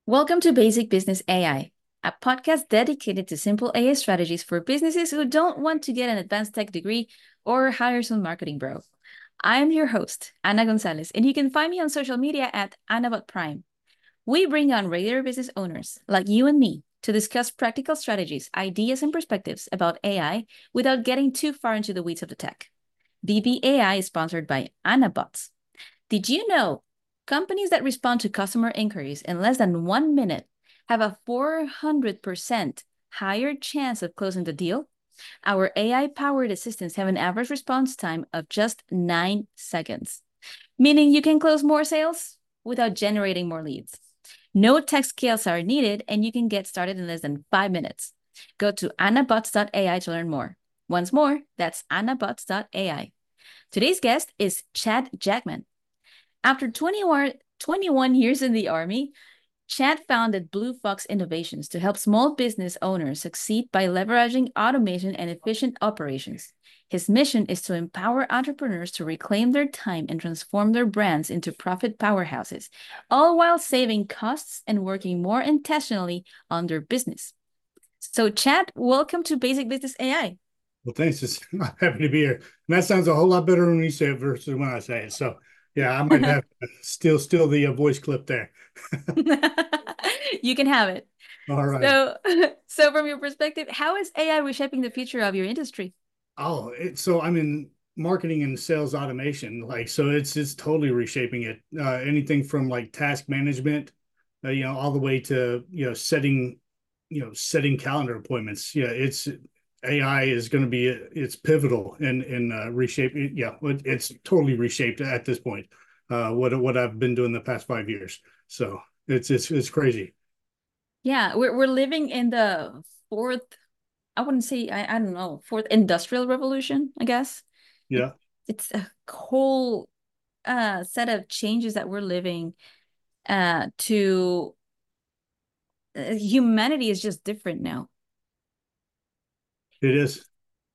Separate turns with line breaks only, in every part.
Welcome to Basic Business AI, a podcast dedicated to simple AI strategies for businesses who don't want to get an advanced tech degree or hire some marketing bro. I am your host, Ana Gonzalez, and you can find me on social media at AnnaBotPrime. We bring on regular business owners like you and me to discuss practical strategies, ideas, and perspectives about AI without getting too far into the weeds of the tech. BBAI is sponsored by AnnaBots. Did you know companies that respond to customer inquiries in less than 1 minute have a 400% higher chance of closing the deal? Our AI-powered assistants have an average response time of just 9 seconds, meaning you can close more sales without generating more leads. No tech skills are needed, and you can get started in less than 5 minutes. Go to annabots.ai to learn more. Once more, that's annabots.ai. Today's guest is Chad Jackman. After 21 years in the Army, Chad founded Blue Fox Innovations to help small business owners succeed by leveraging automation and efficient operations. His mission is to empower entrepreneurs to reclaim their time and transform their brands into profit powerhouses, all while saving costs and working more intentionally on their business. So, Chad, welcome to Basic Business AI.
Well, thanks. I'm happy to be here. And that sounds a whole lot better when you say it versus when I say it. So, yeah, I might have to steal the voice clip there.
You can have it.
All right.
So, so from your perspective, how is AI reshaping the future of your industry?
So I'm in marketing and sales automation, like so it's totally reshaping it. Anything from like task management, all the way to setting calendar appointments. Yeah, it's AI is going to be it's pivotal in reshaping. Yeah, it's totally reshaped at this point. What I've been doing the past 5 years. So it's crazy.
Yeah, we're living in the fourth, I wouldn't say, I don't know, fourth industrial revolution, I guess. It,
Yeah,
it's a whole set of changes that we're living to humanity is just different now.
it is.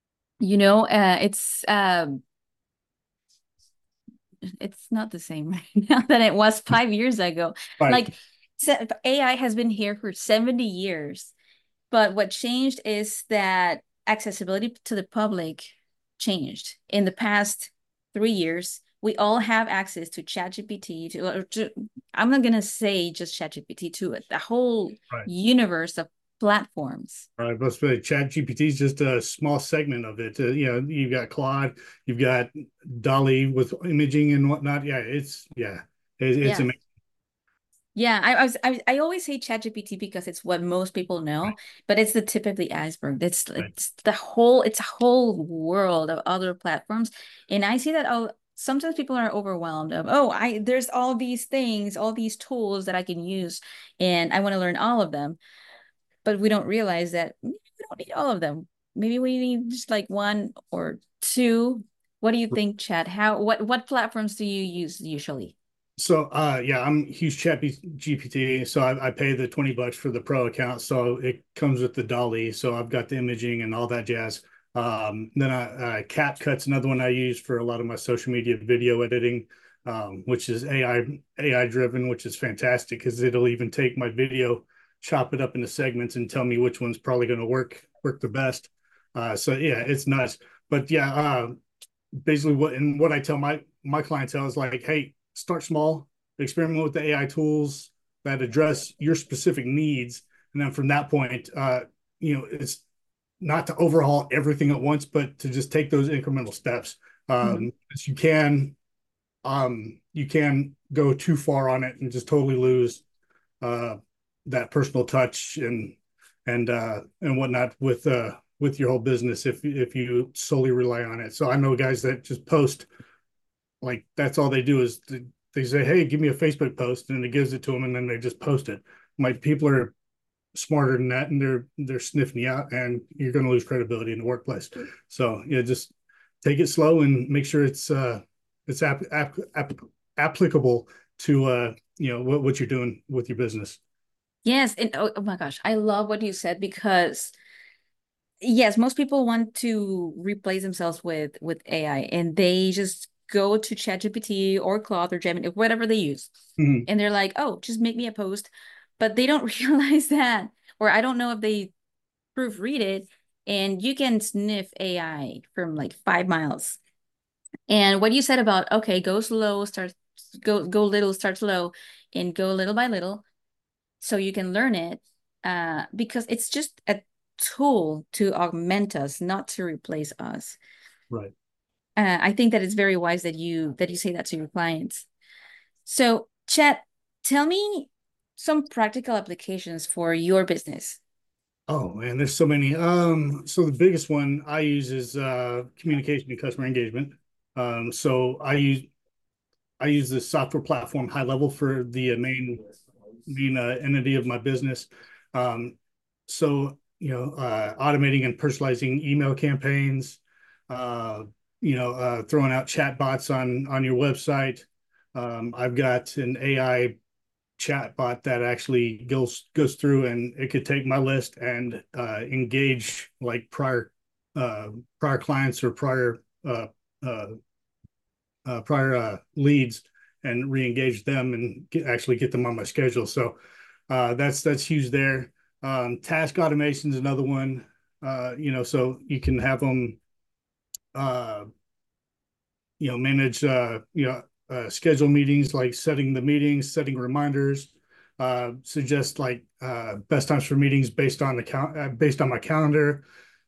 It's not the same right now than it was 5 years ago.
Right.
Like AI has been here for 70 years. But what changed is that accessibility to the public changed. In the past 3 years, we all have access to ChatGPT, I'm not going to say just ChatGPT, to the whole
Right.
universe of platforms.
Right, but Chat GPT is just a small segment of it. You've got Claude, you've got Dolly with imaging and whatnot. It's
Yeah.
amazing.
Yeah, I always say ChatGPT because it's what most people know, but it's the tip of the iceberg. It's
Right,
it's the whole it's a whole world of other platforms, and I see that sometimes people are overwhelmed of I there's all these things, all these tools that I can use, and I want to learn all of them, but we don't realize that maybe we don't need all of them. Maybe we need just like one or two. What do you
right.
think, Chad? What platforms do you use usually?
So yeah, I'm a huge Chat GPT. So I pay the $20 for the pro account. So it comes with the Dolly. So I've got the imaging and all that jazz. Then CapCut's another one I use for a lot of my social media video editing, which is AI driven, which is fantastic because it'll even take my video, chop it up into segments, and tell me which one's probably going to work the best. So yeah, it's nuts. But yeah, basically what I tell my clientele is like, hey, start small, experiment with the AI tools that address your specific needs, and then from that point, it's not to overhaul everything at once, but to just take those incremental steps.
Mhm.
As you can go too far on it and just totally lose uh, that personal touch and whatnot with your whole business if you solely rely on it. So I know guys that just post like that's all they do is they say, "Hey, give me a Facebook post," and it gives it to them, and then they just post it. My people are smarter than that, and they're sniffing you out, and you're going to lose credibility in the workplace. So yeah, just take it slow and make sure it's applicable to what you're doing with your business.
Yes, and oh my gosh, I love what you said because yes, most people want to replace themselves with AI and they just go to ChatGPT or Claude or Gemini, whatever they use.
Mhm.
And they're like, "Oh, just make me a post." but they don't realize that, or I don't know if they proofread it, and you can sniff AI from like 5 miles. And what you said about, okay, go slow, start, go little, start slow, and go little by little, so you can learn it, because it's just a tool to augment us, not to replace us.
Right.
I think that it's very wise that you say that to your clients. So, Chet, tell me some practical applications for your business.
Oh man, there's so many. So the biggest one I use is communication and customer engagement. So I use the software platform High Level for the main entity of my business. Um, so automating and personalizing email campaigns, uh, throwing out chat bots on your website. I've got an AI chat bot that actually goes through, and it could take my list and engage like prior clients or uh, prior leads, and re-engage them and actually get them on my schedule. So that's huge there. Task automation is another one. So you can have them uh, manage schedule meetings, like setting the meetings, setting reminders, suggest like best times for meetings based on based on my calendar.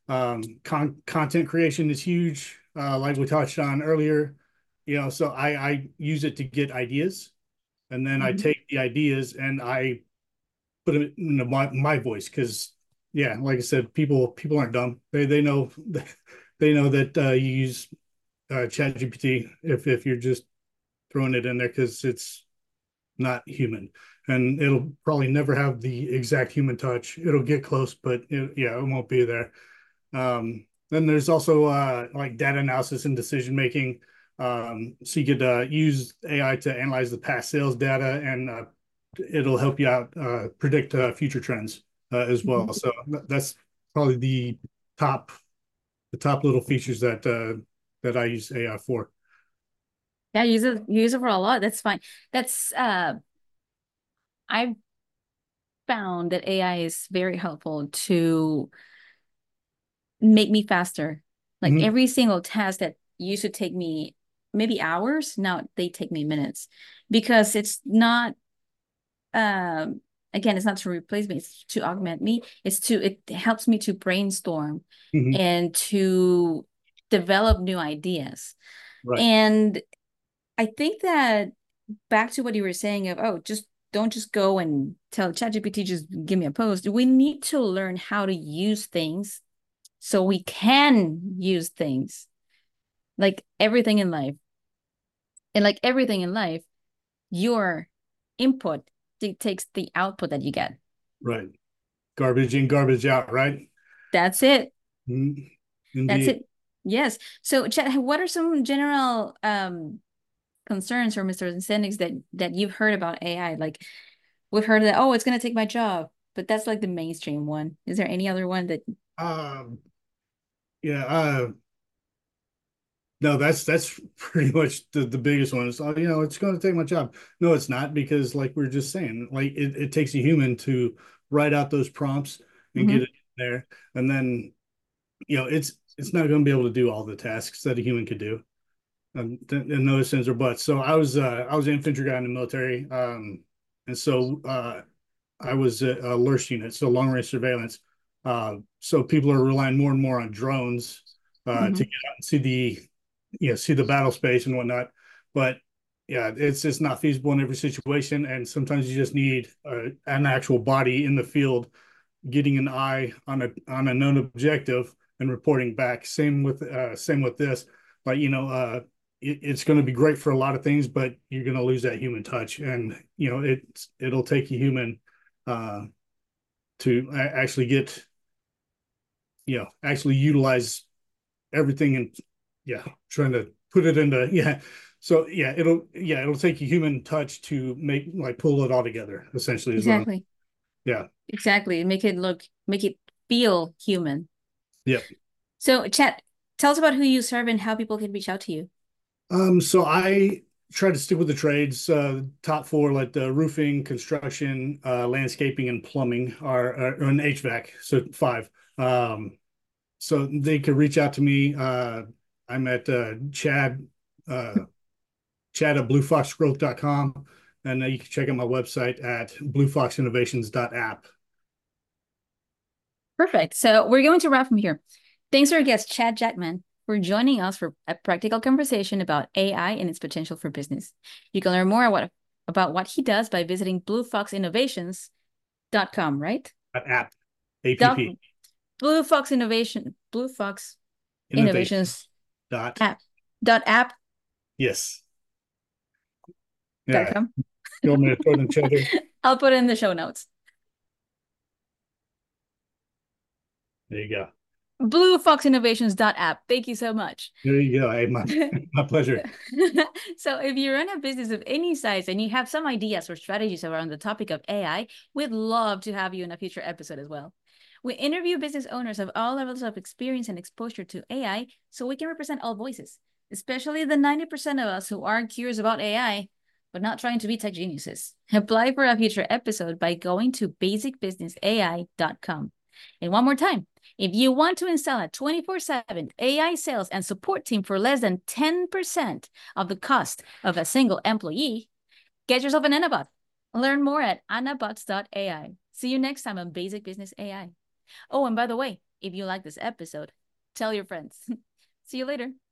Content creation is huge, like we touched on earlier. So I use it to get ideas, and then I
Mhm.
take the ideas and I put it into my voice, because yeah, like I said, people aren't dumb. They know they know that you use chat gpt if you're just throwing it in there, because it's not human, and it'll probably never have the exact human touch. It'll get close, but yeah, it won't be there. Then there's also like data analysis and decision making. So you could use AI to analyze the past sales data, and it'll help you out predict future trends as well.
Mhm.
So that's probably top the top little features that I use AI for.
Yeah, use it for a lot. That's fine. That's I've found that AI is very helpful to make me faster. Like
Mhm.
every single task that used to take me maybe hours, now they take me minutes, because it's not um again, it's not to replace me, it's to augment me. It helps me to brainstorm
Mhm.
and to develop new ideas.
Right.
And I think that, back to what you were saying of, oh, just don't just go and tell ChatGPT, just give me a post. We need to learn how to use things so we can use things, like everything in life. And like everything in life, your input dictates the output that you get.
Right. Garbage in, garbage out, right?
That's it.
Mhm.
That's
Indeed.
it. Yes. So, Chat, what are some general concerns or misunderstandings that you've heard about AI? Like, we've heard that, oh, it's gonna take my job, but that's like the mainstream one. Is there any other one that?
Um, yeah, no, that's pretty much the biggest one. It's, oh, it's going to take my job. No, it's not, because like we are just saying, like it takes a human to write out those prompts and get
Mhm.
it in there. And then, it's not going to be able to do all the tasks that a human could do. In no sense or buts. So I was an infantry guy in the military. And so I was a LRS unit, so long range surveillance. So people are relying more and more on drones to
Mhm.
get out and see the battle space and whatnot. But yeah, it's just not feasible in every situation, and sometimes you just need an actual body in the field, getting an eye on a known objective and reporting back. Same with this. Like it's going to be great for a lot of things, but you're going to lose that human touch, and it'll take a human uh, to actually get actually utilize everything, and yeah, trying to put it into So it'll take a human touch to pull it all together. Essentially, is what I'm.
Exactly.
Yeah.
Exactly. Make it feel human.
Yep.
So, Chat, tell us about who you serve and how people can reach out to you.
So try to stick with the trades. Top four, like the roofing, construction, landscaping, and plumbing are and HVAC. So five. So they could reach out to me. I'm at Chad at bluefoxgrowth.com. And you can check out my website at bluefoxinnovations.app.
Perfect. So we're going to wrap from here. Thanks to our guest, Chad Jackman, for joining us for a practical conversation about AI and its potential for business. You can learn more about what he does by visiting bluefoxinnovations.com, right?
App.
Dot,
APP.
Bluefox Innovations
Dot.
app. Dot app.
Yes.
Dot
Yeah.
com.
You want me to throw them together?
I'll put it in the show notes.
There you go.
Bluefoxinnovations.app. Thank you so much.
There you go. Hey, my pleasure.
So if you run a business of any size and you have some ideas or strategies around the topic of AI, we'd love to have you in a future episode as well. We interview business owners of all levels of experience and exposure to AI so we can represent all voices, especially the 90% of us who are curious about AI, but not trying to be tech geniuses. Apply for a future episode by going to basicbusinessai.com. And one more time, if you want to install a 24/7 AI sales and support team for less than 10% of the cost of a single employee, get yourself an Annabot. Learn more at annabots.ai. See you next time on Basic Business AI. Oh, and by the way, if you like this episode, tell your friends. See you later.